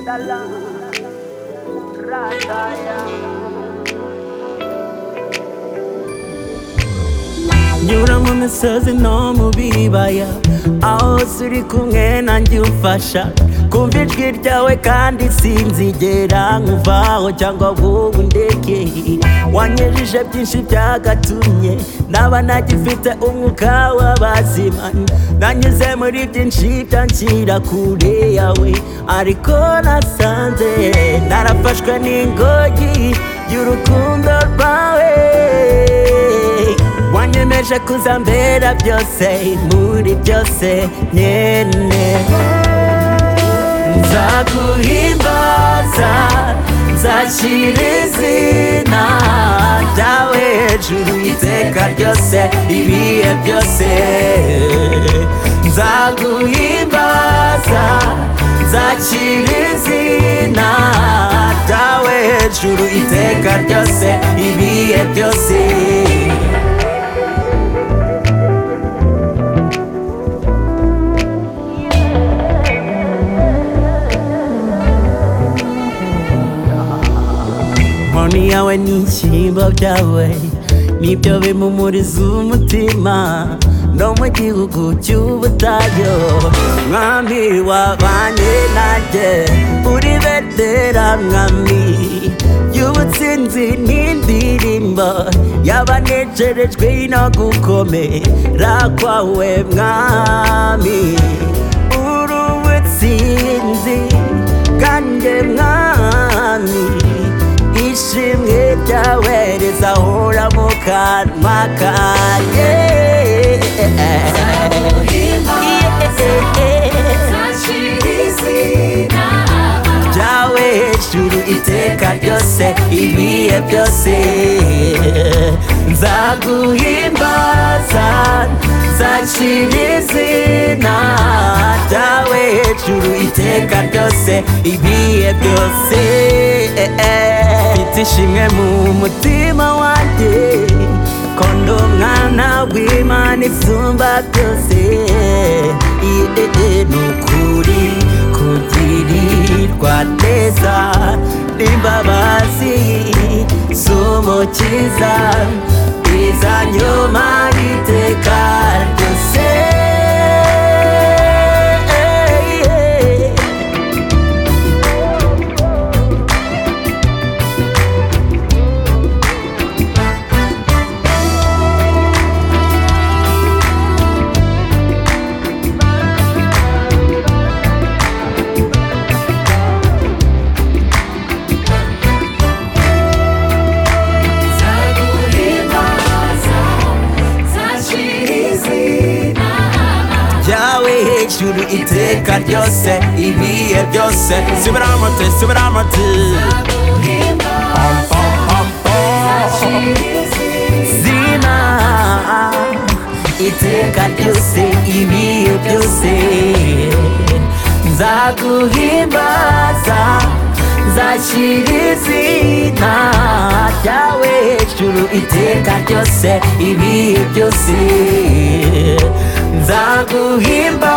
Nyura mu misozi no mu bibaya, aho uri kumwe nanjye umfasha kumva ijwi ryawe kandi sinzigera nkuvaho cyangwa wowe undeke. Wanyejeje byinshi byagatumye naba nagifite umwuka w'abazima, nanyuze muri byinshi byanshyira kure yawe, ariko nasanze narafashwe n'ingoyi y'urukundo rwawe. Wanyemeje kuzambera byose muri byose nyene. Nzaguhimbaza, nzashyira izina ryawe hejuru iteka ryose ibihe byose. Nzaguhimbaza, nzashyira izina ryawe hejuru iteka ryose ibihe byose. Inkoni yawe n'ishyimbo byawe nibyo bimumuriza umutima, no mu gihugu cy'ubutayu mwami wabanye nanjye, uri bendera mwami y'ubutsinzi n'indirimbo y'abanejerejwe no gukomera kwawe mwami. Uri ubutsinzi kandi mwami, ishimwe ryawe rizahora mu kanwa kanjye. Ryawe hejuru iteka ryose ibihe byose. Nzaguhimbaza, nzashyira izina ryawe hejuru iteka ryose ibihe byose. Mfite ishimwe mu mutima wanjye ko ndi umwana w'Imana isumba byose. Nukuri kugirirwa neza n'imbabazi z'Umukiza bizanyuma iteka ryose. Hejuru iteka ryose ibihe byose. Subiramote, subiramote. Zina iteka ryose ibihe byose. Nzaguhimbaza, nzashyira izina ryawe hejuru iteka ryose ibihe byose. Nzaguhimbaza,